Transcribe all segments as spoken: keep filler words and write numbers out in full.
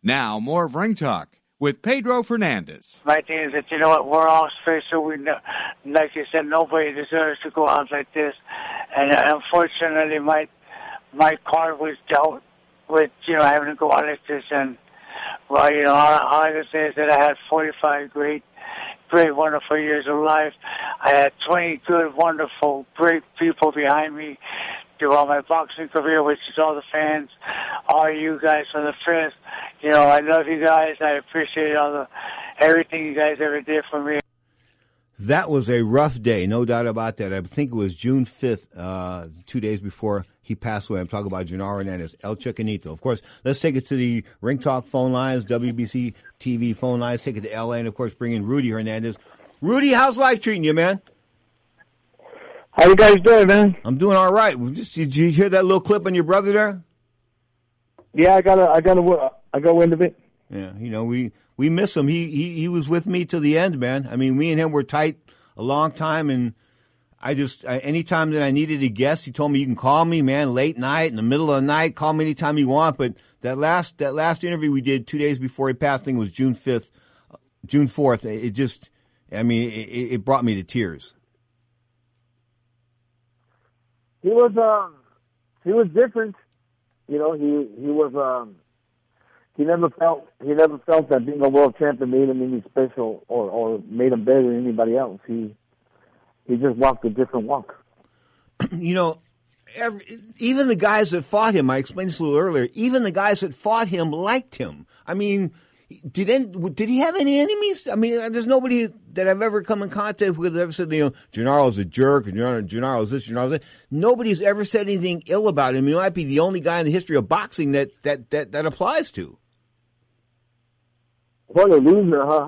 Now, more of Ring Talk with Pedro Fernandez. My thing is that, you know what, we're all special. We know, like you said, nobody deserves to go out like this. And unfortunately, my my card was dealt with, you know, having to go out like this. And, well, you know, all, all I can say is that I had forty-five great, great, wonderful years of life. I had twenty good, wonderful, great people behind me throughout my boxing career, which is all the fans, all you guys from the first. You know, I love you guys. I appreciate all the everything you guys ever did for me. That was a rough day, no doubt about that. I think it was June fifth, uh, two days before he passed away. I'm talking about Genaro Hernandez, El Chicanito. Of course, let's take it to the Ring Talk phone lines, W B C T V phone lines, take it to L A, and, of course, bring in Rudy Hernandez. Rudy, how's life treating you, man? How you guys doing, man? I'm doing all right. Just, did you hear that little clip on your brother there? Yeah, I got a, I got a, I got wind of it. Yeah, you know, we, we miss him. He, he he was with me to the end, man. I mean, me and him were tight a long time, and I just, I, anytime that I needed a guest, he told me, you can call me, man, late night, in the middle of the night, call me anytime you want. But that last, that last interview we did two days before he passed, I think it was June fifth, June fourth. It just, I mean, it, it brought me to tears. He was, um, he was different. You know, he, he was, um, he never felt, he never felt that being a world champion made him any special or, or made him better than anybody else. He, he just walked a different walk. You know, every, even the guys that fought him, I explained this a little earlier, even the guys that fought him liked him. I mean, did any, did he have any enemies? I mean, there's nobody that I've ever come in contact with that ever said, you know, Genaro's a jerk, Genaro, Genaro's this, Genaro's that. Nobody's ever said anything ill about him. He might be the only guy in the history of boxing that, that, that, that applies to. What a loser, huh?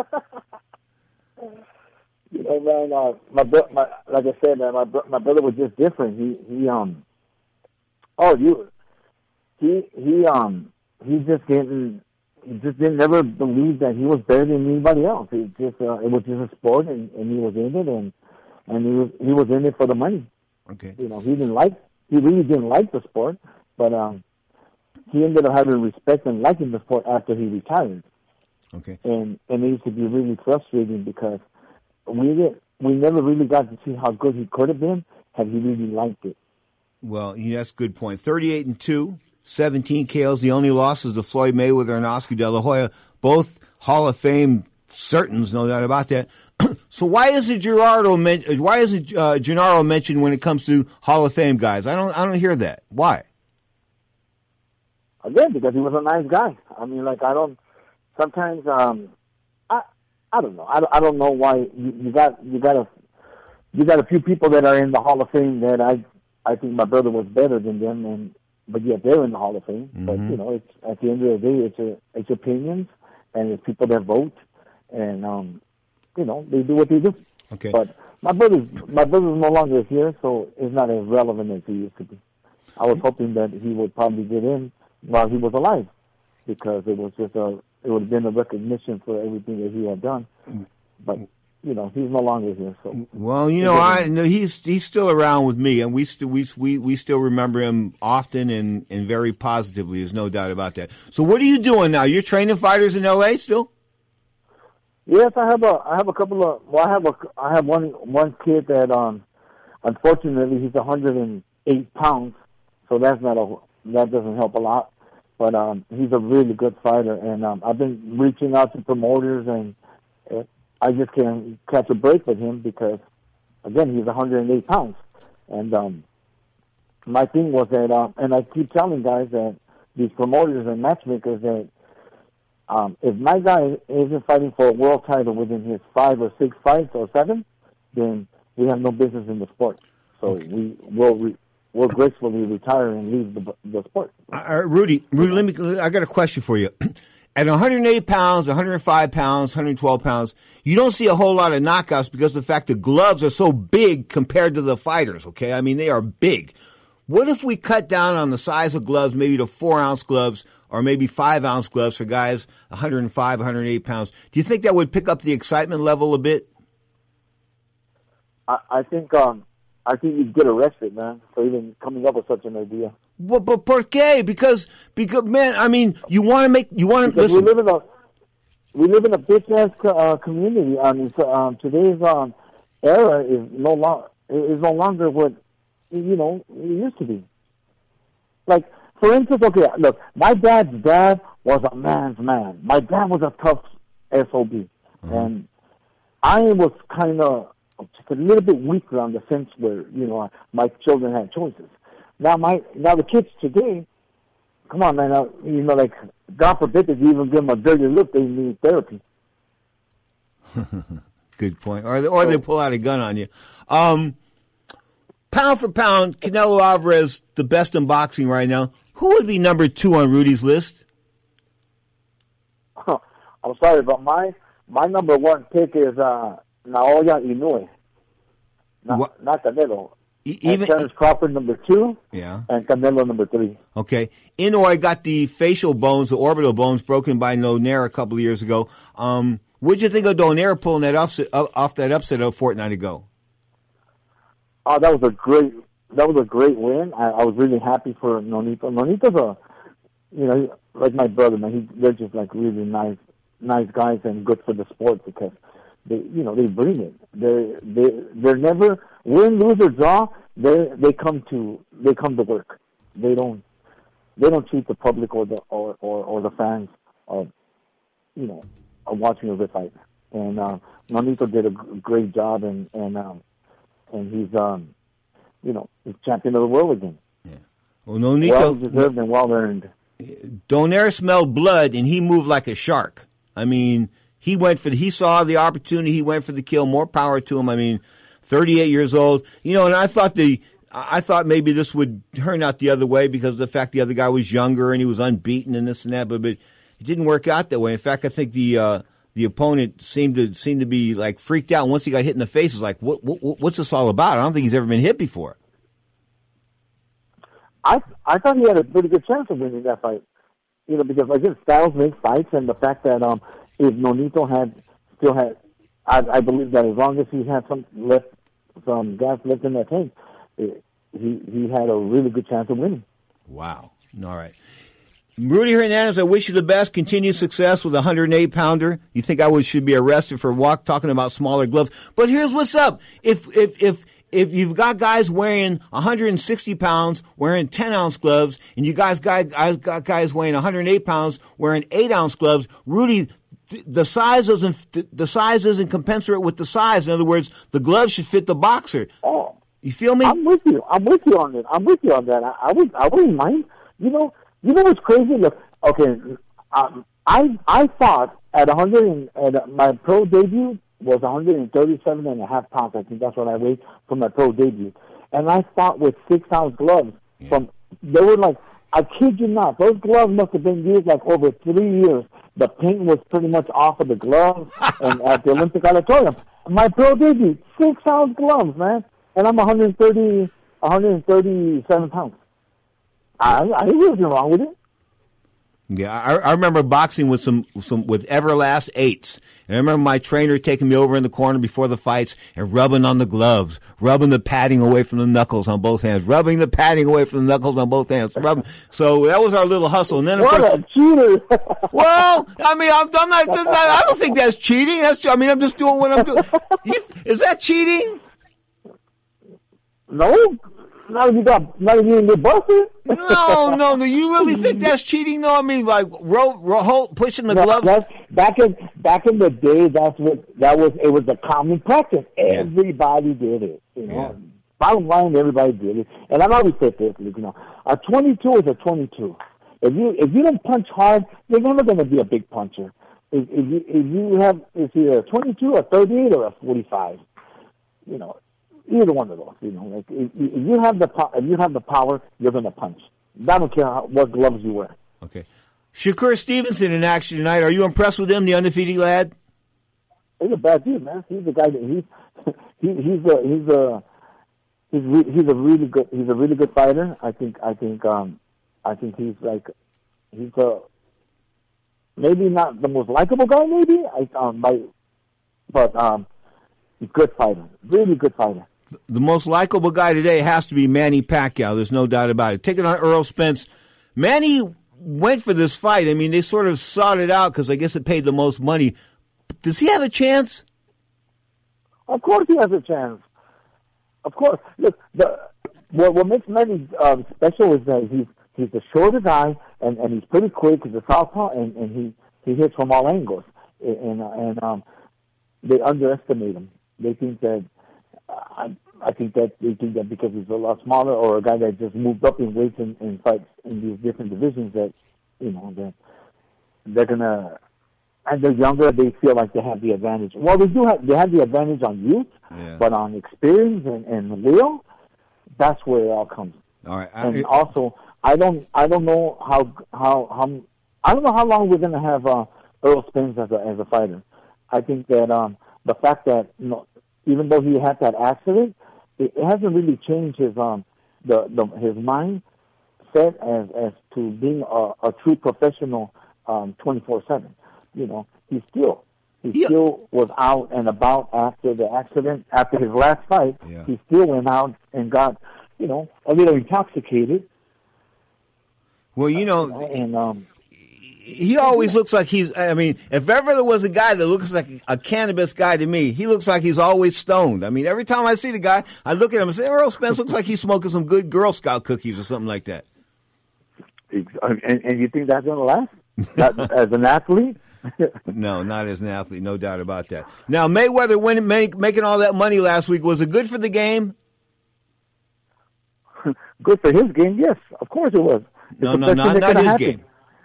You know, man, uh, my, my, like I said, man, my, my brother was just different. He, he, um, oh, you, he, he, um, he just didn't, he just didn't never believe that he was better than anybody else. He just, uh, it was just a sport, and, and he was in it, and, and he was, he was in it for the money. Okay. You know, he didn't like, he really didn't like the sport, but, um, he ended up having respect and liking the sport after he retired. Okay. And, and it used to be really frustrating because we did, we never really got to see how good he could have been had he really liked it. Well, yeah, that's a good point. thirty-eight and two, seventeen K Os. The only losses to Floyd Mayweather and Oscar De La Hoya, both Hall of Fame certains, no doubt about that. So why isn't Gerardo men- why isn't uh, Genaro mentioned when it comes to Hall of Fame guys? I don't I don't hear that. Why? Again, because he was a nice guy. I mean, like I don't. Sometimes, um, I I don't know. I, I don't know why you, you got you got a you got a few people that are in the Hall of Fame that I I think my brother was better than them, and but yet they're in the Hall of Fame. Mm-hmm. But you know, it's at the end of the day, it's a, it's opinions, and it's people that vote, and um, you know, they do what they do. Okay. But my brother's my brother's no longer here, so it's not as relevant as he used to be. I was hoping that he would probably get in while he was alive, because it was just a it would have been a recognition for everything that he had done. But, you know, he's no longer here. So well, you know, I no, he's he's still around with me, and we still we we we still remember him often and, and very positively. There's no doubt about that. So, what are you doing now? You're training fighters in L A still? Yes, I have a I have a couple of well, I have a I have one one kid that um unfortunately he's one hundred eight pounds, so that's not a that doesn't help a lot. But um, he's a really good fighter, and um, I've been reaching out to promoters, and uh, I just can't catch a break with him because, again, he's one hundred eight pounds. And um, my thing was that, um, and I keep telling guys that these promoters and matchmakers that um, if my guy isn't fighting for a world title within his five or six fights or seven, then we have no business in the sport. So okay. we will. Re- We'll gracefully retire and leave the, the sport. Uh, Rudy, Rudy, let me. I got a question for you. At one hundred eight pounds, one hundred five pounds, one hundred twelve pounds, you don't see a whole lot of knockouts because of the fact the gloves are so big compared to the fighters. Okay, I mean they are big. What if we cut down on the size of gloves, maybe to four ounce gloves or maybe five ounce gloves for guys one hundred five, one hundred eight pounds? Do you think that would pick up the excitement level a bit? I, I think. Um, I think you'd get arrested, man, for even coming up with such an idea. But, but por qué? Because, because, man, I mean, you want to make, you want to, listen. We live in a, we live in a bitch-ass uh, community. I mean, so, um, today's um, era is no, lo- is no longer what, you know, it used to be. Like, for instance, okay, look, my dad's dad was a man's man. My dad was a tough S O B. Mm-hmm. And I was kind of just a little bit weaker on the fence where, you know, my children had choices. Now my now the kids today, come on, man, uh, you know, like, God forbid if you even give them a dirty look, they need therapy. Good point. Or they, or they pull out a gun on you. Um, pound for pound, Canelo Alvarez, the best in boxing right now. Who would be number two on Rudy's list? Huh. I'm sorry, but my my number one pick is uh, Naoya Inoue. Not, what? not Canelo. E- even Terence Crawford number two, yeah, and Canelo number three. Okay, Inoue got the facial bones, the orbital bones, broken by Donaire a couple of years ago. Um, what did you think of Donaire pulling that upset, uh, off that upset a fortnight ago? Oh, that was a great that was a great win. I, I was really happy for Nonito. Nonito's a, you know, like my brother, man. He, they're just like really nice, nice guys and good for the sport because they, you know, they bring it. They they they're never win, lose or draw. They they come to they come to work. They don't they don't treat the public or the or or, or the fans of, you know, of watching a good fight. And uh, Nonito did a g- great job, and and um, and he's um, you know, he's champion of the world again. Yeah. Well, Nonito, well deserved and well earned. Donaire smelled blood, and he moved like a shark. I mean, he went for the, he saw the opportunity. He went for the kill. More power to him. I mean, thirty-eight years old. You know, and I thought the I thought maybe this would turn out the other way because of the fact the other guy was younger and he was unbeaten and this and that. But, but it didn't work out that way. In fact, I think the uh, the opponent seemed to seemed to be like freaked out. Once he got hit in the face, it was like, what, what what's this all about? I don't think he's ever been hit before. I I thought he had a pretty good chance of winning that fight. You know, because like his styles make fights, and the fact that um, if Nonito had still had, I, I believe that as long as he had some left, some gas left in that tank, it, he he had a really good chance of winning. Wow! All right, Rudy Hernandez, I wish you the best. Continued success with a one hundred eight pounder. You think I would should be arrested for walk talking about smaller gloves? But here's what's up: if if if If you've got guys wearing one hundred sixty pounds, wearing ten ounce gloves, and you guys got guys weighing one hundred eight pounds, wearing eight ounce gloves, Rudy, the size isn't the size isn't commensurate with the size. In other words, the gloves should fit the boxer. Oh, you feel me? I'm with you. I'm with you on that. I'm with you on that. I, I would. I wouldn't mind. You know. You know what's crazy? Look. Okay. Um, I I fought at one hundred and at my pro debut was one hundred thirty-seven and a half pounds. I think that's what I weighed for my pro debut. And I fought with six ounce gloves. Yeah. From they were like, I kid you not, those gloves must have been used like over three years. The paint was pretty much off of the gloves and at the Olympic Auditorium. My pro debut, six ounce gloves, man. And I'm one hundred thirty, one hundred thirty-seven pounds. I, I ain't nothing wrong with it. Yeah, I, I remember boxing with some, some with Everlast eights. And I remember my trainer taking me over in the corner before the fights and rubbing on the gloves, rubbing the padding away from the knuckles on both hands, rubbing the padding away from the knuckles on both hands. Rubbing. So that was our little hustle. And then of what course, a cheater! Well, I mean, I'm, I'm not. I don't think that's cheating. That's. I mean, I'm just doing what I'm doing. You, is that cheating? No. Now you got, now you get busted. No, no, no. You really think that's cheating? though? I mean, like ro- ro- pushing the no, gloves. That's, back in back in the day, that's what that was. It was a common practice. Yeah. Everybody did it. You know, Yeah. bottom line, everybody did it. And I've always said this, you know, a twenty-two is a twenty-two. If you if you don't punch hard, you're never going to be a big puncher. If, if you if you have it's either a twenty-two, a thirty-eight, or a forty-five, you know. Either one of those, you know. Like if, if you have the po- if you have the power, you're going to punch. I don't care how, what gloves you wear. Okay, Shakur Stevenson in action tonight. Are you impressed with him, the undefeated lad? He's a bad dude, man. He's a guy that he's he, he's a he's a he's re- he's a really good he's a really good fighter. I think I think um I think he's like he's a maybe not the most likable guy, maybe I um by, but um. Good fighter, really good fighter. the most likable guy today has to be Manny Pacquiao. There's no doubt about it. Taking on Errol Spence. Manny went for this fight. I mean, they sort of sought it out because I guess it paid the most money. Does he have a chance? Of course he has a chance. Of course. Look, the, what, what makes Manny um, special is that he's he's a shorter guy, and, and he's pretty quick. He's a southpaw, and, and he, he hits from all angles. And, and um, they underestimate him. They think that, I, I think that they think that because he's a lot smaller, or a guy that just moved up in weights and, and fights in these different divisions, that, you know, that they're going to, and they're younger, they feel like they have the advantage. Well, they do have, they have the advantage on youth, yeah. But on experience and, and will, that's where it all comes. All right. I, and it, also, I don't, I don't know how, how, how, I don't know how long we're going to have uh, Errol Spence as a as a fighter. I think that um, the fact that, you know, even though he had that accident, it, it hasn't really changed his um the, the his mind set as as to being a, a true professional um twenty-four seven. You know, he still he yeah. still was out and about after the accident. After his last fight, yeah. he still went out and got, you know, a little intoxicated. Well, you know, you know and um. He always looks like he's, I mean, if ever there was a guy that looks like a cannabis guy to me, he looks like he's always stoned. I mean, every time I see the guy, I look at him and say, Errol Spence looks like he's smoking some good Girl Scout cookies or something like that. And, and you think that's going to last? Not, as an athlete? No, not as an athlete, no doubt about that. Now, Mayweather winning, make, making all that money last week, was it good for the game? Good for his game, yes. Of course it was. It's no, no, not, not his happen. game.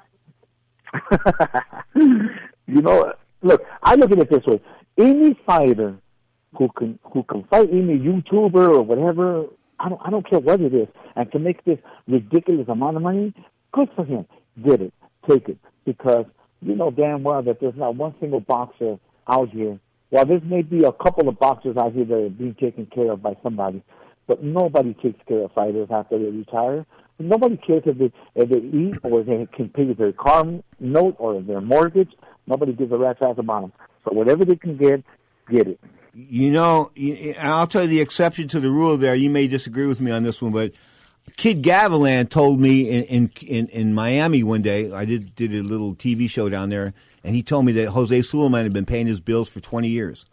You know, look, I look at it this way. Any fighter who can who can fight any YouTuber or whatever, I don't I don't care what it is, and can make this ridiculous amount of money, good for him. Get it. Take it. Because you know damn well that there's not one single boxer out here. Well, there may be a couple of boxers out here that are being taken care of by somebody, but nobody takes care of fighters after they retire. Nobody cares if they, if they eat or they can pay their car note or their mortgage. Nobody gives a rat's ass about them. So whatever they can get, get it. You know, I'll tell you the exception to the rule there. You may disagree with me on this one, but Kid Gavilan told me in in, in Miami one day, I did, did a little T V show down there, and he told me that Jose Sulaiman had been paying his bills for twenty years.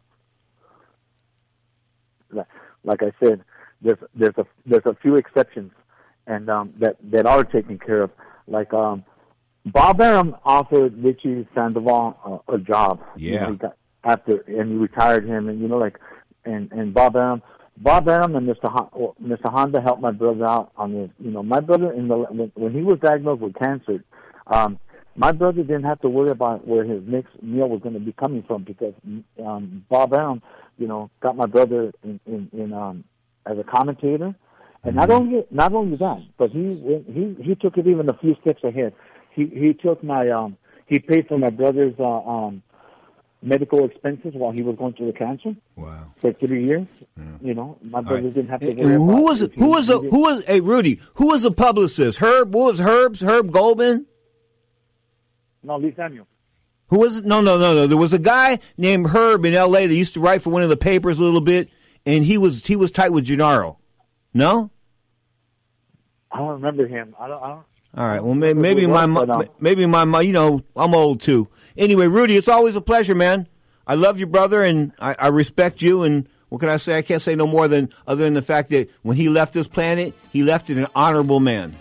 Like I said, there's there's a there's a few exceptions. And um, that that are taken care of, like um, Bob Arum offered Richie Sandoval a, a job. Yeah. You know, he got, after and he retired him, and you know, like, and and Bob Arum, Bob Arum and Mister Ho- Mister Honda helped my brother out on this. You know, my brother in the when, when he was diagnosed with cancer, um, my brother didn't have to worry about where his next meal was going to be coming from because um, Bob Arum, you know, got my brother in in, in um, as a commentator. And not only not only that, but he he he took it even a few steps ahead. He he took my um he paid for my brother's uh, um medical expenses while he was going through the cancer. Wow! For three years, yeah. You know, my brother right. didn't have to. Worry who about was it? Who was a, who was hey Rudy? Who was the publicist? Herb? What was Herb's Herb Goldman? No, Lee Samuel. Who was it? No, no, no, no. There was a guy named Herb in L A that used to write for one of the papers a little bit, and he was he was tight with Gennaro. No. I don't remember him. I don't. I don't All right. Well, maybe, maybe my um, maybe my you know I'm old too. Anyway, Rudy, it's always a pleasure, man. I love your brother, and I, I respect you. And what can I say? I can't say no more than other than the fact that when he left this planet, he left it an honorable man.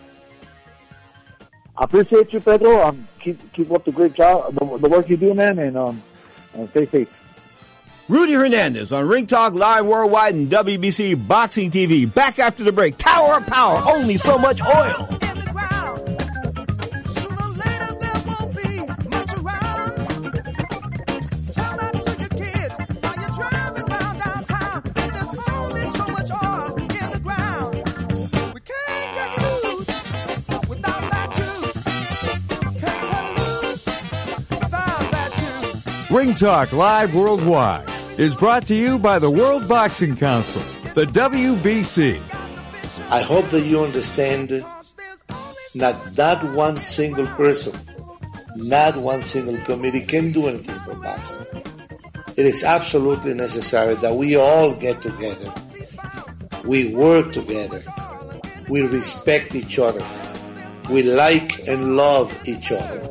I appreciate you, Pedro. Um, keep keep up the great job, the, the work you do, man, and um, and stay safe. Rudy Hernandez on Ring Talk Live Worldwide and W B C Boxing T V. Back after the break. Tower of Power. Only so much oil. Ring Talk Live Worldwide is brought to you by the World Boxing Council, the W B C. I hope that you understand not that one single person, not one single committee can do anything for boxing. It is absolutely necessary that we all get together We work together. We respect each other. We like and love each other.